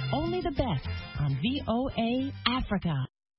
Only the best on VOA Africa.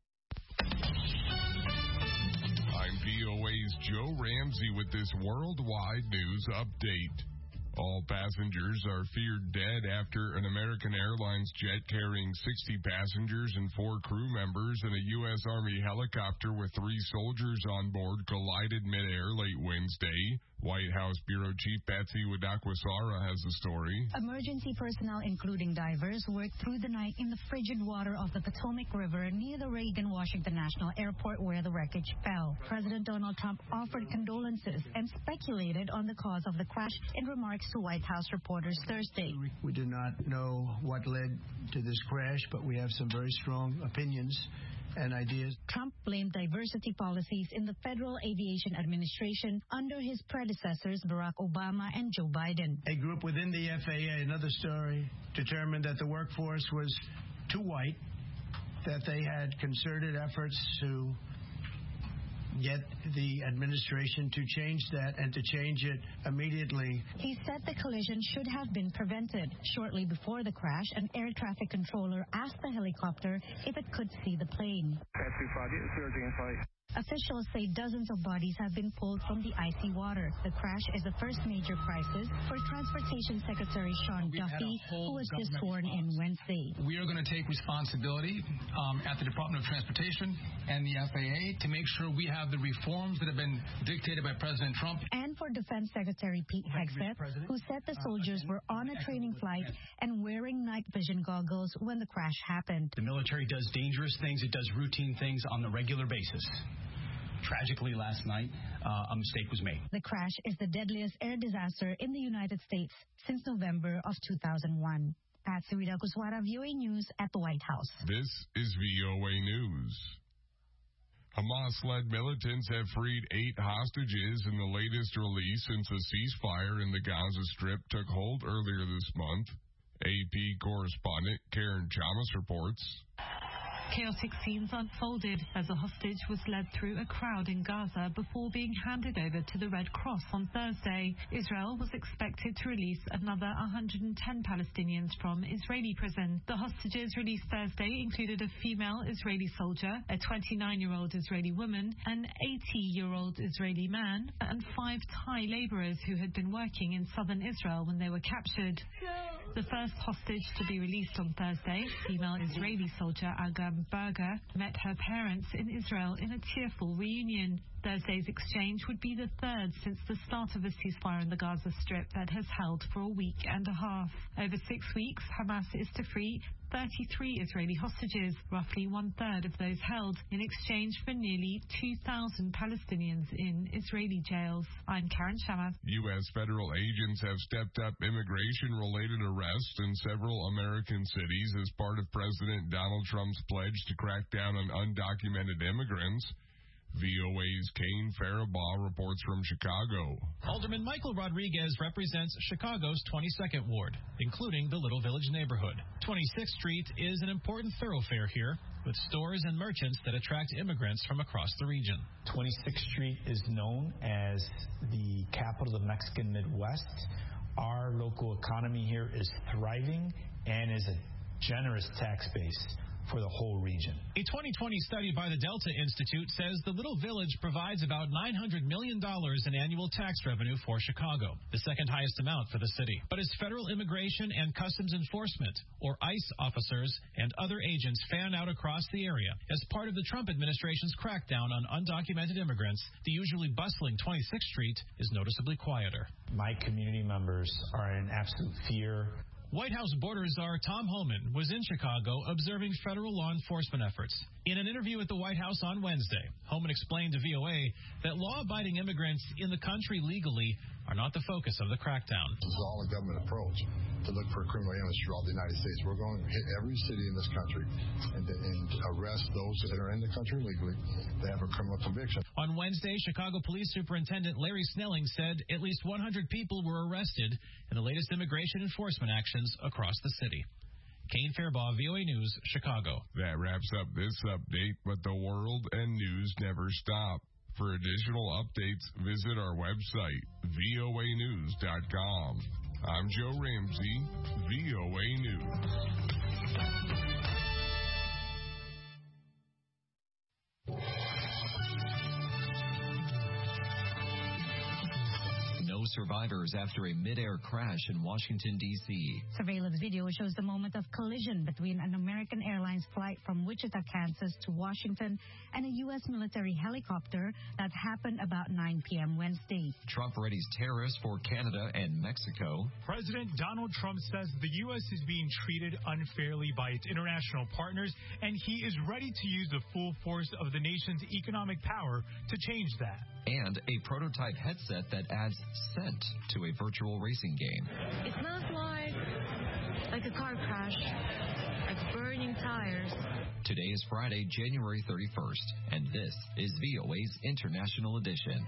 I'm VOA's Joe Ramsey with this worldwide news update. All passengers are feared dead after an American Airlines jet carrying 60 passengers and 4 crew members and a U.S. Army helicopter with 3 soldiers on board collided midair late Wednesday. White House Bureau Chief Patsy Widakwasara has the story. Emergency personnel, including divers, worked through the night in the frigid water of the Potomac River near the Reagan-Washington National Airport where the wreckage fell. President Donald Trump offered condolences and speculated on the cause of the crash in remarks to White House reporters Thursday. We do not know what led to this crash, but we have some very strong opinions and ideas. Trump blamed diversity policies in the Federal Aviation Administration under his predecessors Barack Obama and Joe Biden. A group within the FAA, another story, determined that the workforce was too white, that they had concerted efforts to get the administration to change that and to change it immediately. He said the collision should have been prevented. Shortly before the crash, an air traffic controller asked the helicopter if it could see the plane. Officials say dozens of bodies have been pulled from the icy water. The crash is the first major crisis for Transportation Secretary Sean Duffy, who was just sworn in Wednesday. We are going to take responsibility at the Department of Transportation and the FAA to make sure we have the reforms that have been dictated by President Trump. And for Defense Secretary Pete Hegseth, who said the soldiers were on a training flight and wearing night vision goggles when the crash happened. The military does dangerous things. It does routine things on a regular basis. Tragically, last night, a mistake was made. The crash is the deadliest air disaster in the United States since November of 2001. Patsy Widakwasara, VOA News at the White House. This is VOA News. Hamas-led militants have freed 8 hostages in the latest release since a ceasefire in the Gaza Strip took hold earlier this month. AP correspondent Karen Chamas reports. Chaotic scenes unfolded as a hostage was led through a crowd in Gaza before being handed over to the Red Cross on Thursday. Israel was expected to release another 110 Palestinians from Israeli prison. The hostages released Thursday included a female Israeli soldier, a 29-year-old Israeli woman, an 80-year-old Israeli man, and 5 Thai laborers who had been working in southern Israel when they were captured. The first hostage to be released on Thursday, female Israeli soldier Agam Berger, met her parents in Israel in a tearful reunion. Thursday's exchange would be the third since the start of a ceasefire in the Gaza Strip that has held for a week and a half. Over 6 weeks, Hamas is to free 33 Israeli hostages, roughly 1/3 of those held, in exchange for nearly 2,000 Palestinians in Israeli jails. I'm Karen Chamas. U.S. federal agents have stepped up immigration-related arrests in several American cities as part of President Donald Trump's pledge to crack down on undocumented immigrants. VOA's Kane Faribaugh reports from Chicago. Alderman Michael Rodriguez represents Chicago's 22nd Ward, including the Little Village neighborhood. 26th Street is an important thoroughfare here, with stores and merchants that attract immigrants from across the region. 26th Street is known as the capital of the Mexican Midwest. Our local economy here is thriving and is a generous tax base for the whole region. A 2020 study by the Delta Institute says the Little Village provides about $900 million in annual tax revenue for Chicago, the second highest amount for the city. But as federal immigration and customs enforcement, or ICE officers and other agents fan out across the area as part of the Trump administration's crackdown on undocumented immigrants, the usually bustling 26th Street is noticeably quieter. My community members are in absolute fear. White House border czar Tom Homan was in Chicago observing federal law enforcement efforts. In an interview at the White House on Wednesday, Homan explained to VOA that law-abiding immigrants in the country legally are not the focus of the crackdown. This is all a government approach to look for criminal immigrants throughout the United States. We're going to hit every city in this country and arrest those that are in the country legally that have a criminal conviction. On Wednesday, Chicago Police Superintendent Larry Snelling said at least 100 people were arrested in the latest immigration enforcement actions across the city. Kane Faribaugh, VOA News, Chicago. That wraps up this update, but the world and news never stop. For additional updates, visit our website, voanews.com. I'm Joe Ramsey, VOA News. survivors after a mid-air crash in Washington, D.C. Surveillance video shows the moment of collision between an American Airlines flight from Wichita, Kansas to Washington and a U.S. military helicopter that happened about 9 p.m. Wednesday. Trump readies tariffs for Canada and Mexico. President Donald Trump says the U.S. is being treated unfairly by its international partners, and he is ready to use the full force of the nation's economic power to change that. And a prototype headset that adds scent to a virtual racing game. It smells like a car crash, like burning tires. Today is Friday, January 31st, and this is VOA's International Edition.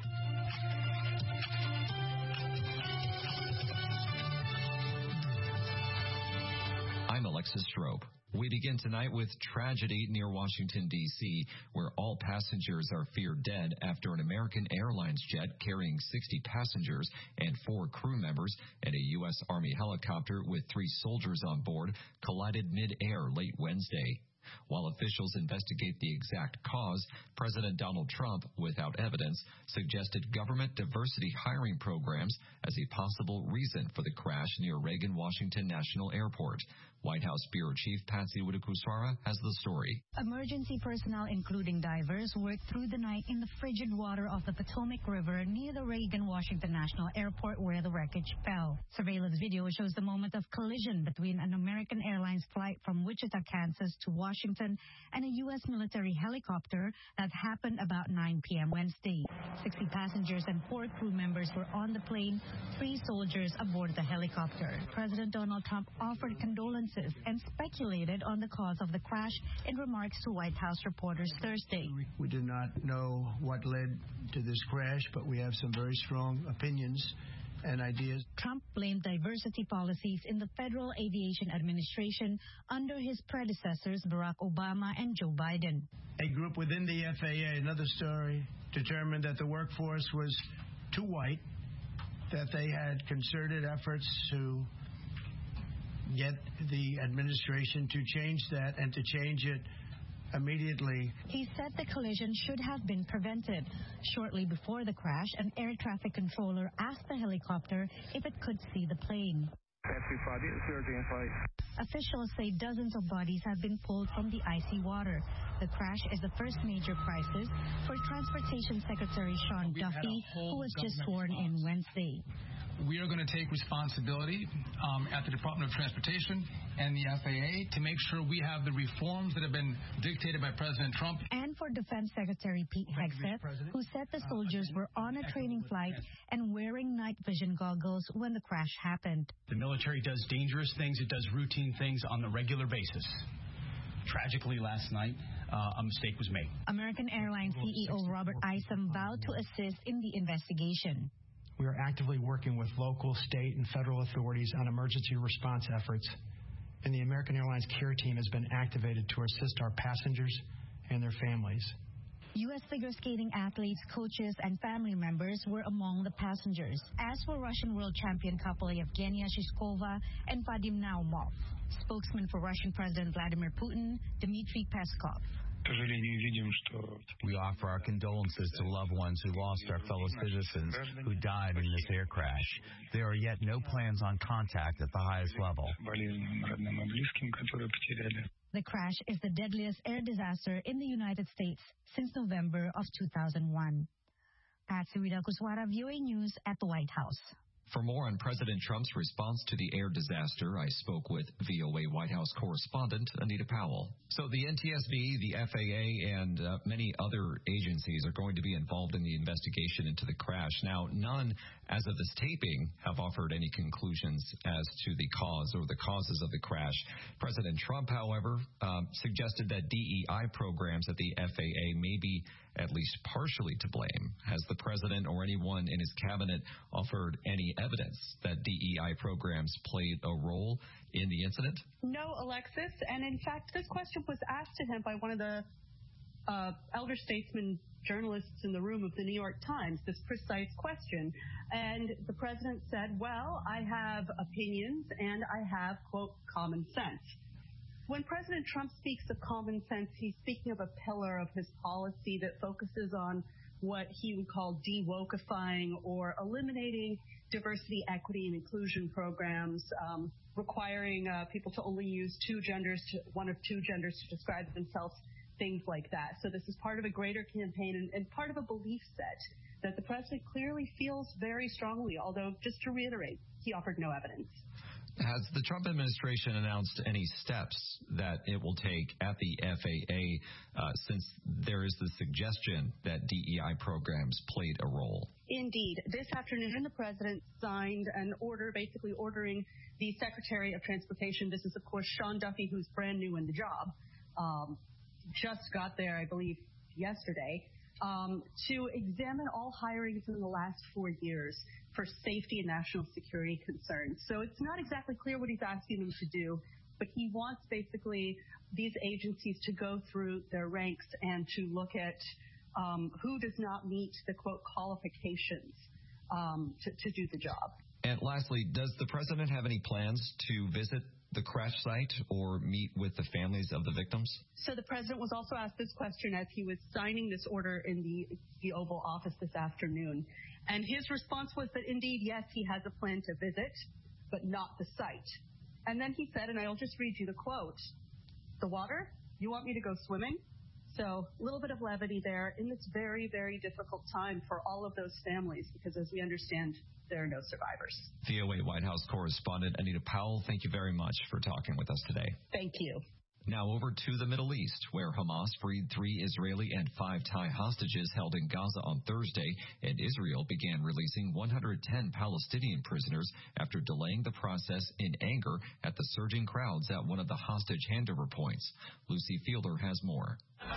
I'm Alexis Strope. We begin tonight with tragedy near Washington, D.C., where all passengers are feared dead after an American Airlines jet carrying 60 passengers and 4 crew members and a U.S. Army helicopter with 3 soldiers on board collided mid-air late Wednesday. While officials investigate the exact cause, President Donald Trump, without evidence, suggested government diversity hiring programs as a possible reason for the crash near Reagan Washington National Airport. White House Bureau Chief Patsy Widakuswara has the story. Emergency personnel, including divers, worked through the night in the frigid water of the Potomac River near the Reagan Washington National Airport where the wreckage fell. Surveillance video shows the moment of collision between an American Airlines flight from Wichita, Kansas to Washington and a U.S. military helicopter that happened about 9 p.m. Wednesday. 60 passengers and 4 crew members were on the plane, 3 soldiers aboard the helicopter. President Donald Trump offered condolences and speculated on the cause of the crash in remarks to White House reporters Thursday. We do not know what led to this crash, but we have some very strong opinions and ideas. Trump blamed diversity policies in the Federal Aviation Administration under his predecessors Barack Obama and Joe Biden. A group within the FAA, another story, determined that the workforce was too white, that they had concerted efforts to get the administration to change that and to change it immediately. He said the collision should have been prevented. Shortly before the crash, an air traffic controller asked the helicopter if it could see the plane. Officials say dozens of bodies have been pulled from the icy water. The crash is the first major crisis for Transportation Secretary Sean Duffy, who was just sworn in Wednesday. We are going to take responsibility at the Department of Transportation and the FAA to make sure we have the reforms that have been dictated by President Trump. And for Defense Secretary Pete Hegseth, who said the soldiers were on a training flight and wearing night vision goggles when the crash happened. The military does dangerous things. It does routine things on a regular basis. Tragically, last night, a mistake was made. American Airlines CEO Robert Isom vowed to assist in the investigation. We are actively working with local, state, and federal authorities on emergency response efforts, and the American Airlines care team has been activated to assist our passengers and their families. U.S. figure skating athletes, coaches, and family members were among the passengers, as were Russian world champion couple Yevgenia Shishkova and Vadim Naumov. Spokesman for Russian President Vladimir Putin, Dmitry Peskov. We offer our condolences to loved ones who lost our fellow citizens who died in this air crash. There are yet no plans on contact at the highest level. The crash is the deadliest air disaster in the United States since November of 2001. Patsy Widakuswara, VOA News at the White House. For more on President Trump's response to the air disaster, I spoke with VOA White House correspondent Anita Powell. So the NTSB, the FAA, and many other agencies are going to be involved in the investigation into the crash. Now, none, as of this taping, have offered any conclusions as to the cause or the causes of the crash. President Trump, however, suggested that DEI programs at the FAA may be at least partially to blame. Has the president or anyone in his cabinet offered any evidence that DEI programs played a role in the incident? No, Alexis. And in fact, this question was asked to him by one of the elder statesman journalists in the room of the New York Times, this precise question. And the president said, well, I have opinions and I have, quote, common sense. When President Trump speaks of common sense, he's speaking of a pillar of his policy that focuses on what he would call de-wokeifying or eliminating diversity, equity, and inclusion programs, requiring people to only use one of two genders to describe themselves, things like that. So this is part of a greater campaign and part of a belief set that the president clearly feels very strongly, although, just to reiterate, he offered no evidence. Has the Trump administration announced any steps that it will take at the FAA since there is the suggestion that DEI programs played a role? Indeed. This afternoon, the president signed an order basically ordering the Secretary of Transportation, this is, of course, Sean Duffy, who's brand new in the job, just got there, I believe, yesterday, to examine all hirings in the last 4 years for safety and national security concerns. So it's not exactly clear what he's asking them to do, but he wants basically these agencies to go through their ranks and to look at who does not meet the, quote, qualifications to do the job. And lastly, does the president have any plans to visit the crash site or meet with the families of the victims? So the president was also asked this question as he was signing this order in the Oval Office this afternoon. And his response was that indeed, yes, he has a plan to visit, but not the site. And then he said, and I'll just read you the quote, "The water? You want me to go swimming?" So a little bit of levity there in this very, very difficult time for all of those families, because as we understand, there are no survivors. VOA White House correspondent Anita Powell, thank you very much for talking with us today. Thank you. Now over to the Middle East, where Hamas freed 3 Israeli and 5 Thai hostages held in Gaza on Thursday, and Israel began releasing 110 Palestinian prisoners after delaying the process in anger at the surging crowds at one of the hostage handover points. Lucy Fielder has more.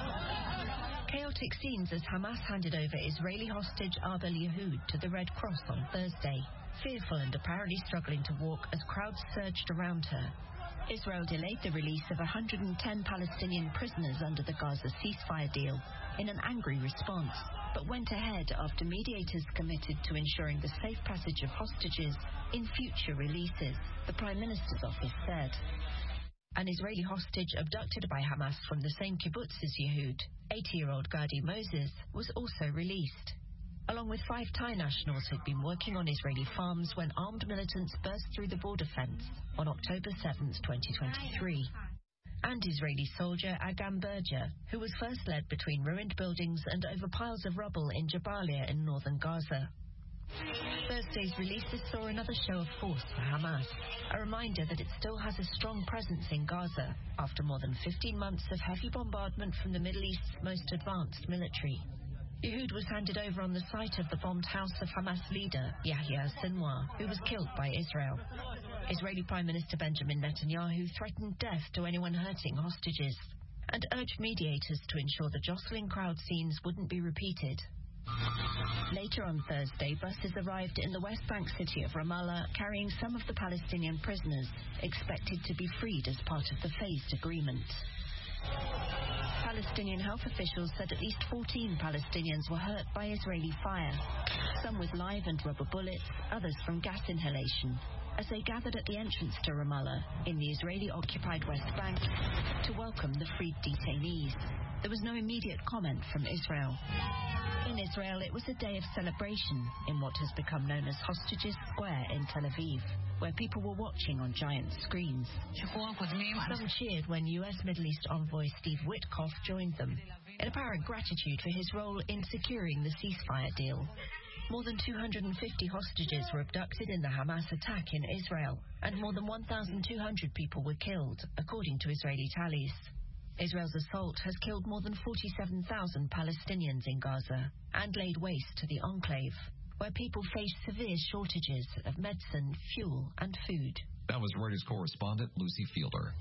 Chaotic scenes as Hamas handed over Israeli hostage Abel Yehud to the Red Cross on Thursday, fearful and apparently struggling to walk as crowds surged around her. Israel delayed the release of 110 Palestinian prisoners under the Gaza ceasefire deal in an angry response, but went ahead after mediators committed to ensuring the safe passage of hostages in future releases, the Prime Minister's office said. An Israeli hostage abducted by Hamas from the same kibbutz as Yehud, 80-year-old Gadi Moses, was also released, along with 5 Thai nationals who'd been working on Israeli farms when armed militants burst through the border fence on October 7, 2023. And Israeli soldier Agam Berger, who was first led between ruined buildings and over piles of rubble in Jabalia in northern Gaza. Thursday's releases saw another show of force for Hamas, a reminder that it still has a strong presence in Gaza after more than 15 months of heavy bombardment from the Middle East's most advanced military. Yehud was handed over on the site of the bombed house of Hamas leader Yahya Sinwar, who was killed by Israel. Israeli Prime Minister Benjamin Netanyahu threatened death to anyone hurting hostages and urged mediators to ensure the jostling crowd scenes wouldn't be repeated. Later on Thursday, buses arrived in the West Bank city of Ramallah carrying some of the Palestinian prisoners expected to be freed as part of the phased agreement. Palestinian health officials said at least 14 Palestinians were hurt by Israeli fire, some with live and rubber bullets, others from gas inhalation, as they gathered at the entrance to Ramallah in the Israeli-occupied West Bank to welcome the freed detainees. There was no immediate comment from Israel. In Israel, it was a day of celebration in what has become known as Hostages Square in Tel Aviv, where people were watching on giant screens. Some cheered when U.S. Middle East envoy Steve Witkoff joined them, in apparent gratitude for his role in securing the ceasefire deal. More than 250 hostages were abducted in the Hamas attack in Israel, and more than 1,200 people were killed, according to Israeli tallies. Israel's assault has killed more than 47,000 Palestinians in Gaza and laid waste to the enclave, where people face severe shortages of medicine, fuel, and food. That was Reuters correspondent Lucy Fielder.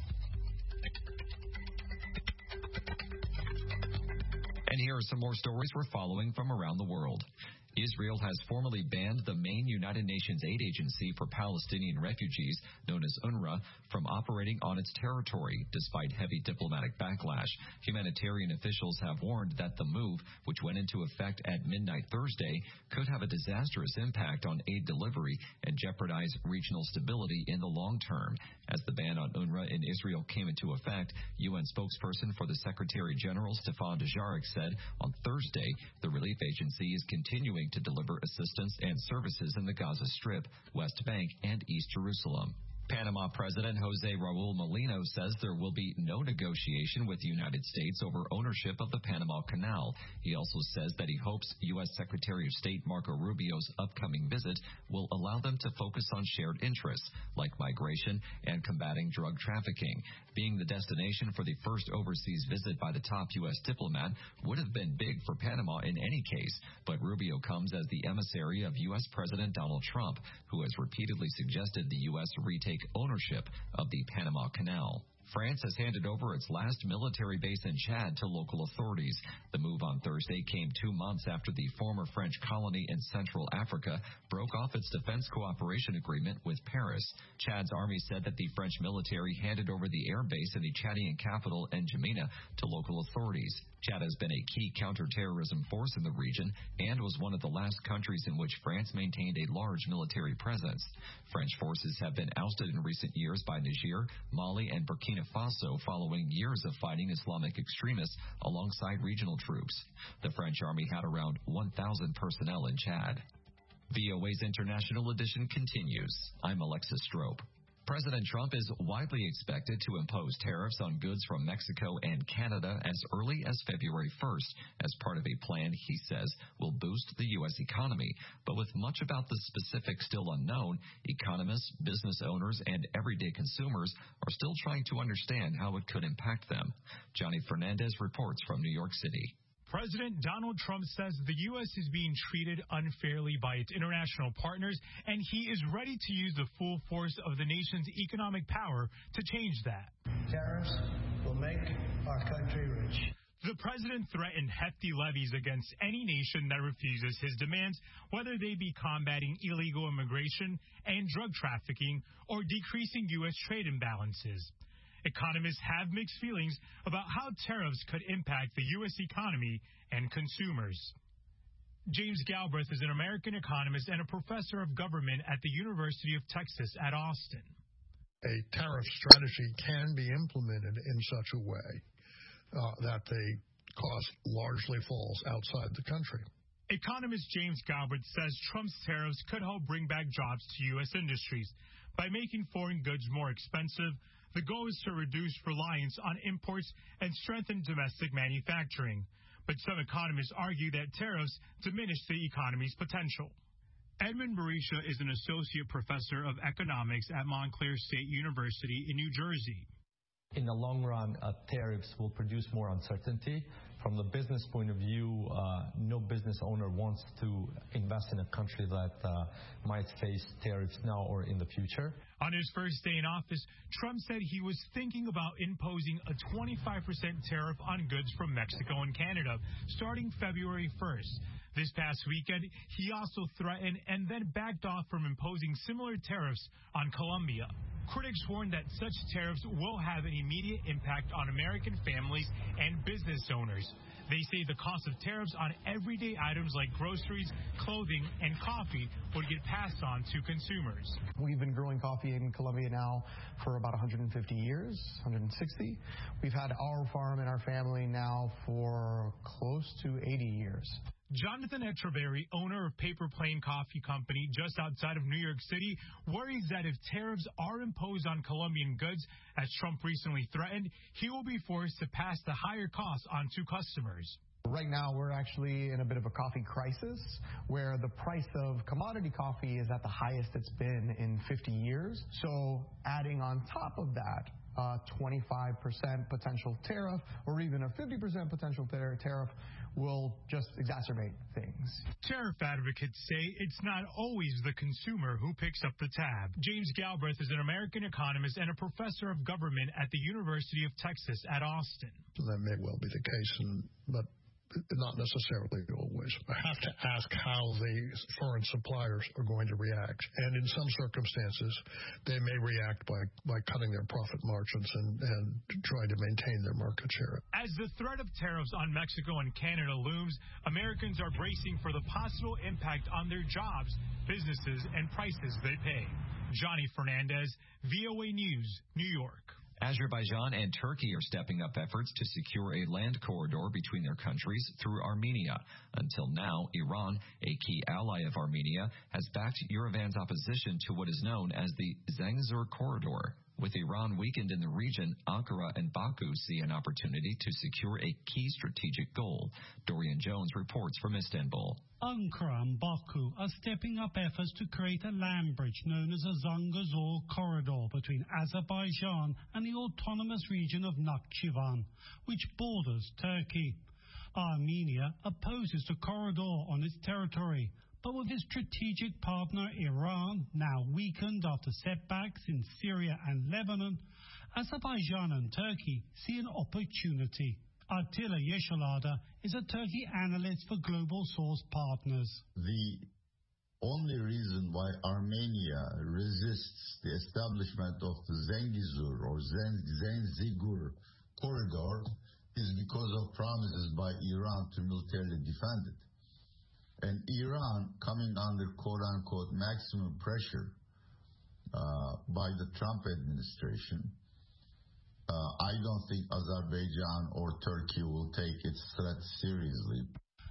And here are some more stories we're following from around the world. Israel has formally banned the main United Nations aid agency for Palestinian refugees, known as UNRWA, from operating on its territory, despite heavy diplomatic backlash. Humanitarian officials have warned that the move, which went into effect at midnight Thursday, could have a disastrous impact on aid delivery and jeopardize regional stability in the long term. As the ban on UNRWA in Israel came into effect, UN spokesperson for the Secretary General, Stefan Dujarric, said on Thursday the relief agency is continuing to deliver assistance and services in the Gaza Strip, West Bank, and East Jerusalem. Panama President Jose Raul Molino says there will be no negotiation with the United States over ownership of the Panama Canal. He also says that he hopes U.S. Secretary of State Marco Rubio's upcoming visit will allow them to focus on shared interests like migration and combating drug trafficking. Being the destination for the first overseas visit by the top U.S. diplomat would have been big for Panama in any case, but Rubio comes as the emissary of U.S. President Donald Trump, who has repeatedly suggested the U.S. retake ownership of the Panama Canal. France has handed over its last military base in Chad to local authorities. The move on Thursday came 2 months after the former French colony in Central Africa broke off its defense cooperation agreement with Paris. Chad's army said that the French military handed over the air base in the Chadian capital, N'Djamena, to local authorities. Chad has been a key counterterrorism force in the region and was one of the last countries in which France maintained a large military presence. French forces have been ousted in recent years by Niger, Mali, and Burkina Faso following years of fighting Islamic extremists alongside regional troops. The French army had around 1,000 personnel in Chad. VOA's International Edition continues. I'm Alexis Strope. President Trump is widely expected to impose tariffs on goods from Mexico and Canada as early as February 1st as part of a plan he says will boost the U.S. economy. But with much about the specifics still unknown, economists, business owners, and everyday consumers are still trying to understand how it could impact them. Johnny Fernandez reports from New York City. President Donald Trump says the U.S. is being treated unfairly by its international partners, and he is ready to use the full force of the nation's economic power to change that. Tariffs will make our country rich. The president threatened hefty levies against any nation that refuses his demands, whether they be combating illegal immigration and drug trafficking or decreasing U.S. trade imbalances. Economists have mixed feelings about how tariffs could impact the U.S. economy and consumers. James Galbraith is an American economist and a professor of government at the University of Texas at Austin. A tariff strategy can be implemented in such a way that the cost largely falls outside the country. Economist James Galbraith says Trump's tariffs could help bring back jobs to U.S. industries. By making foreign goods more expensive, the goal is to reduce reliance on imports and strengthen domestic manufacturing. But some economists argue that tariffs diminish the economy's potential. Edmund Barisha is an associate professor of economics at Montclair State University in New Jersey. In the long run, tariffs will produce more uncertainty. From the business point of view, no business owner wants to invest in a country that might face tariffs now or in the future. On his first day in office, Trump said he was thinking about imposing a 25% tariff on goods from Mexico and Canada starting February 1st. This past weekend, he also threatened and then backed off from imposing similar tariffs on Colombia. Critics warn that such tariffs will have an immediate impact on American families and business owners. They say the cost of tariffs on everyday items like groceries, clothing, and coffee would get passed on to consumers. We've been growing coffee in Colombia now for about 150 years, 160. We've had our farm in our family now for close to 80 years. Jonathan Echeverry, owner of Paper Plane Coffee Company just outside of New York City, worries that if tariffs are imposed on Colombian goods, as Trump recently threatened, he will be forced to pass the higher costs on to customers. Right now, we're actually in a bit of a coffee crisis where the price of commodity coffee is at the highest it's been in 50 years. So adding on top of that, 25% potential tariff or even a 50% potential tariff will just exacerbate things. Tariff advocates say it's not always the consumer who picks up the tab. James Galbraith is an American economist and a professor of government at the University of Texas at Austin. That may well be the case, but not necessarily always. I have to ask how the foreign suppliers are going to react. And in some circumstances, they may react by cutting their profit margins and trying to maintain their market share. As the threat of tariffs on Mexico and Canada looms, Americans are bracing for the possible impact on their jobs, businesses, and prices they pay. Johnny Fernandez, VOA News, New York. Azerbaijan and Turkey are stepping up efforts to secure a land corridor between their countries through Armenia. Until now, Iran, a key ally of Armenia, has backed Yerevan's opposition to what is known as the Zangezur Corridor. With Iran weakened in the region, Ankara and Baku see an opportunity to secure a key strategic goal. Dorian Jones reports from Istanbul. Ankara and Baku are stepping up efforts to create a land bridge known as a Zangezur Corridor between Azerbaijan and the autonomous region of Nakhchivan, which borders Turkey. Armenia opposes the corridor on its territory, but with its strategic partner Iran now weakened after setbacks in Syria and Lebanon, Azerbaijan and Turkey see an opportunity. Attila Yeşilada is a Turkey analyst for Global Source Partners. The only reason why Armenia resists the establishment of the Zangezur or Zanzigur corridor is because of promises by Iran to militarily defend it. And Iran coming under quote-unquote maximum pressure by the Trump administration, I don't think Azerbaijan or Turkey will take its threat seriously.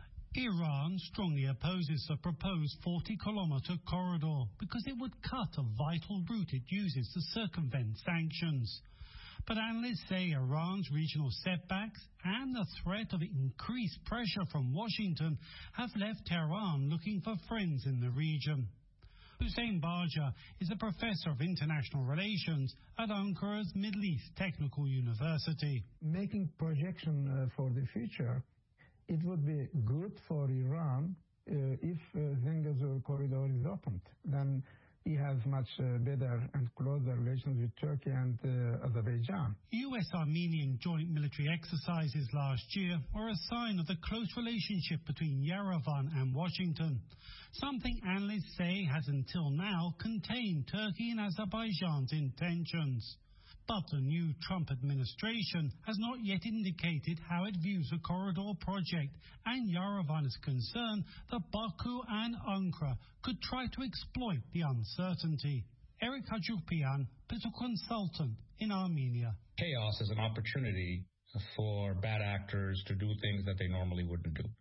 Iran strongly opposes the proposed 40-kilometer corridor because it would cut a vital route it uses to circumvent sanctions. But analysts say Iran's regional setbacks and the threat of increased pressure from Washington have left Tehran looking for friends in the region. Hussein Baja is a professor of international relations at Ankara's Middle East Technical University. Making projection for the future, it would be good for Iran if Zangezur corridor is opened. Then he has much better and closer relations with Turkey and Azerbaijan. U.S.-Armenian joint military exercises last year were a sign of the close relationship between Yerevan and Washington, something analysts say has until now contained Turkey and Azerbaijan's intentions. But the new Trump administration has not yet indicated how it views the corridor project, and Yerevan is concerned that Baku and Ankara could try to exploit the uncertainty. Eric Hajupian, political consultant in Armenia. Chaos is an opportunity for bad actors to do things that they normally wouldn't do.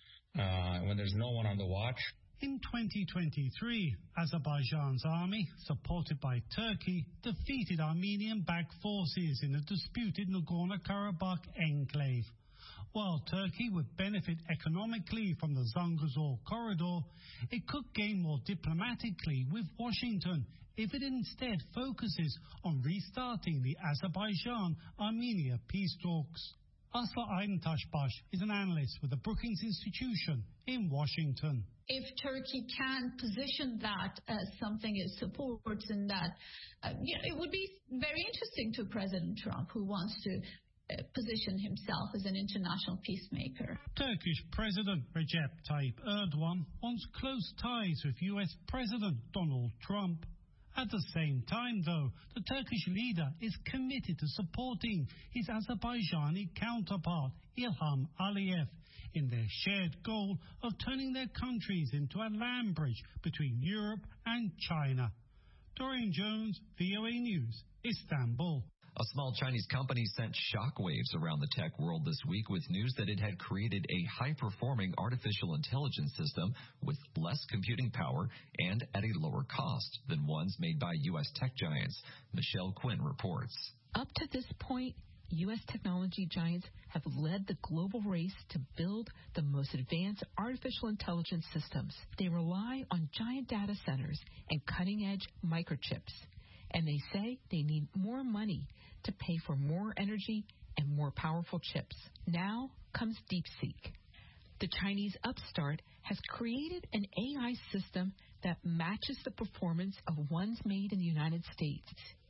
When there's no one on the watch. In 2023, Azerbaijan's army, supported by Turkey, defeated Armenian-backed forces in the disputed Nagorno-Karabakh enclave. While Turkey would benefit economically from the Zangezur corridor, it could gain more diplomatically with Washington if it instead focuses on restarting the Azerbaijan-Armenia peace talks. Asla Aydıntaş-Baş is an analyst with the Brookings Institution in Washington. If Turkey can position that as something it supports, and that it would be very interesting to President Trump, who wants to position himself as an international peacemaker. Turkish President Recep Tayyip Erdogan wants close ties with U.S. President Donald Trump. At the same time, though, the Turkish leader is committed to supporting his Azerbaijani counterpart, Ilham Aliyev, in their shared goal of turning their countries into a land bridge between Europe and China. Dorian Jones, VOA News, Istanbul. A small Chinese company sent shockwaves around the tech world this week with news that it had created a high-performing artificial intelligence system with less computing power and at a lower cost than ones made by U.S. tech giants. Michelle Quinn reports. Up to this point, U.S. technology giants have led the global race to build the most advanced artificial intelligence systems. They rely on giant data centers and cutting-edge microchips. And they say they need more money to pay for more energy and more powerful chips. Now comes DeepSeek. The Chinese upstart has created an AI system that matches the performance of ones made in the United States.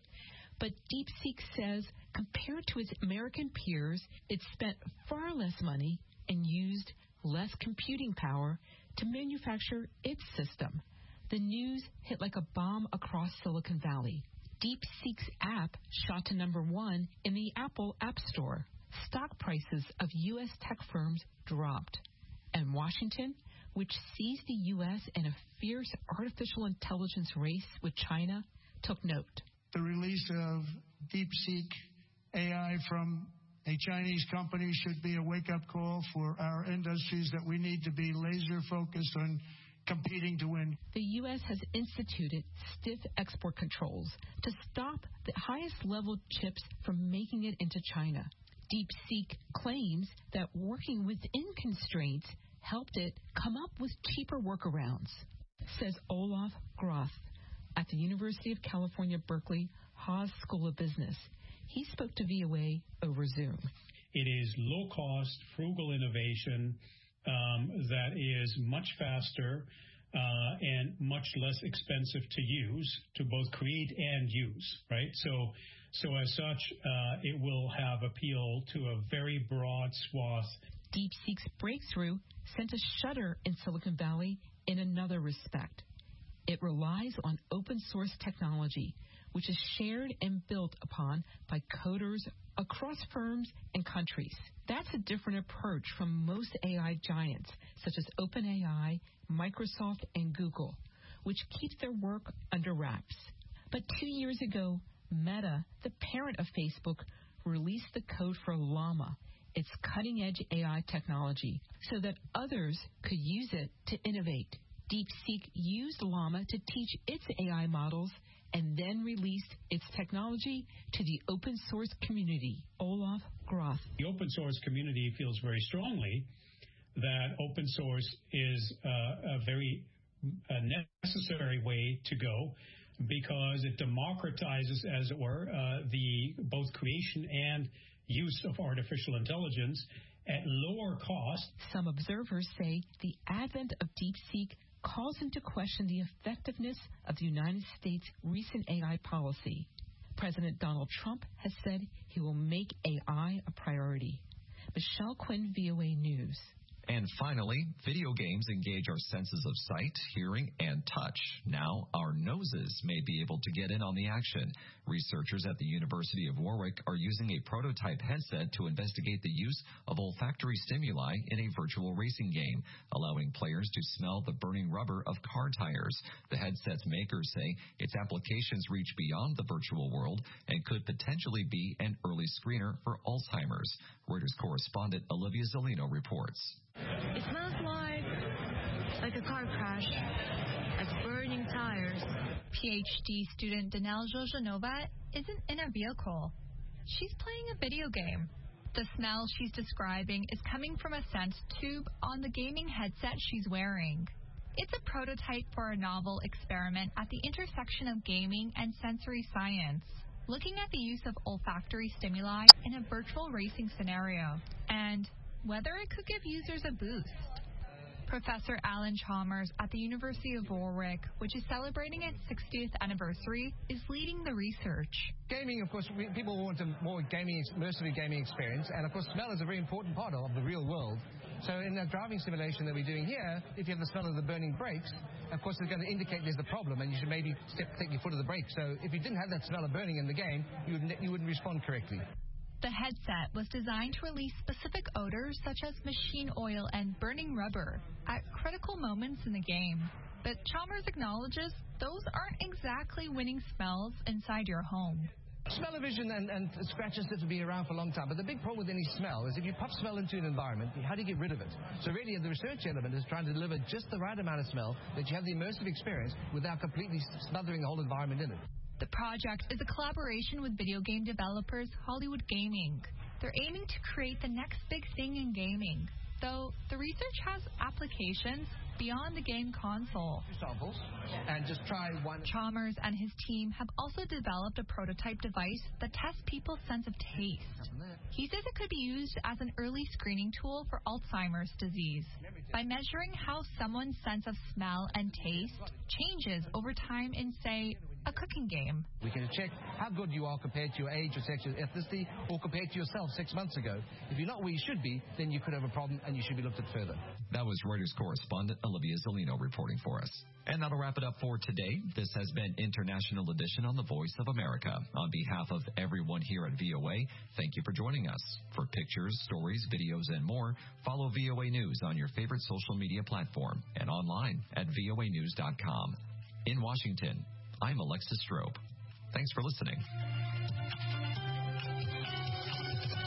But DeepSeek says compared to its American peers, it spent far less money and used less computing power to manufacture its system. The news hit like a bomb across Silicon Valley. DeepSeek's app shot to #1 in the Apple App Store. Stock prices of U.S. tech firms dropped. And Washington, which sees the U.S. in a fierce artificial intelligence race with China, took note. The release of DeepSeek AI from a Chinese company should be a wake-up call for our industries that we need to be laser-focused on competing to win. The U.S. has instituted stiff export controls to stop the highest-level chips from making it into China. DeepSeek claims that working within constraints helped it come up with cheaper workarounds, says Olaf Groth at the University of California, Berkeley, Haas School of Business. He spoke to VOA over Zoom. It is low-cost, frugal innovation that is much faster and much less expensive to use, to both create and use, right? So as such, it will have appeal to a very broad swath. DeepSeek's breakthrough sent a shudder in Silicon Valley in another respect. It relies on open-source technology, which is shared and built upon by coders across firms and countries. That's a different approach from most AI giants, such as OpenAI, Microsoft, and Google, which keeps their work under wraps. But 2 years ago, Meta, the parent of Facebook, released the code for Llama, its cutting-edge AI technology, so that others could use it to innovate. DeepSeek used Llama to teach its AI models and then released its technology to the open source community. Olaf Groth. The open source community feels very strongly that open source is a very necessary way to go because it democratizes, as it were, the both creation and use of artificial intelligence at lower cost. Some observers say the advent of DeepSeek calls into question the effectiveness of the United States' recent AI policy. President Donald Trump has said he will make AI a priority. Michelle Quinn, VOA News. And finally, video games engage our senses of sight, hearing, and touch. Now, our noses may be able to get in on the action. Researchers at the University of Warwick are using a prototype headset to investigate the use of olfactory stimuli in a virtual racing game, allowing players to smell the burning rubber of car tires. The headset's makers say its applications reach beyond the virtual world and could potentially be an early screener for Alzheimer's. Reuters correspondent Olivia Zolino reports. It smells like a car crash, like burning tires. PhD student Danelle Zhozhanova isn't in a vehicle. She's playing a video game. The smell she's describing is coming from a scent tube on the gaming headset she's wearing. It's a prototype for a novel experiment at the intersection of gaming and sensory science, looking at the use of olfactory stimuli in a virtual racing scenario, and whether it could give users a boost. Professor Alan Chalmers at the University of Warwick, which is celebrating its 60th anniversary, is leading the research. Gaming, of course, people want a more immersive gaming experience, and of course smell is a very important part of the real world. So in the driving simulation that we're doing here, if you have the smell of the burning brakes, of course it's going to indicate there's a problem and you should maybe take your foot off the brake. So if you didn't have that smell of burning in the game, you wouldn't respond correctly. The headset was designed to release specific odors such as machine oil and burning rubber at critical moments in the game. But Chalmers acknowledges those aren't exactly winning smells inside your home. Smell-o-vision and scratches have to be around for a long time, but the big problem with any smell is if you puff smell into an environment, how do you get rid of it? So really the research element is trying to deliver just the right amount of smell that you have the immersive experience without completely smothering the whole environment in it. The project is a collaboration with video game developers Hollywood Gaming. They're aiming to create the next big thing in gaming, though the research has applications beyond the game console. Samples and just try one. Chalmers and his team have also developed a prototype device that tests people's sense of taste. He says it could be used as an early screening tool for Alzheimer's disease by measuring how someone's sense of smell and taste changes over time in, say, a cooking game. We can check how good you are compared to your age or sexual ethnicity or compared to yourself 6 months ago. If you're not where you should be, then you could have a problem and you should be looked at further. That was Reuters correspondent Olivia Zolino reporting for us. And that'll wrap it up for today. This has been International Edition on the Voice of America. On behalf of everyone here at VOA, thank you for joining us. For pictures, stories, videos, and more, follow VOA News on your favorite social media platform and online at voanews.com. In Washington, I'm Alexis Strope. Thanks for listening.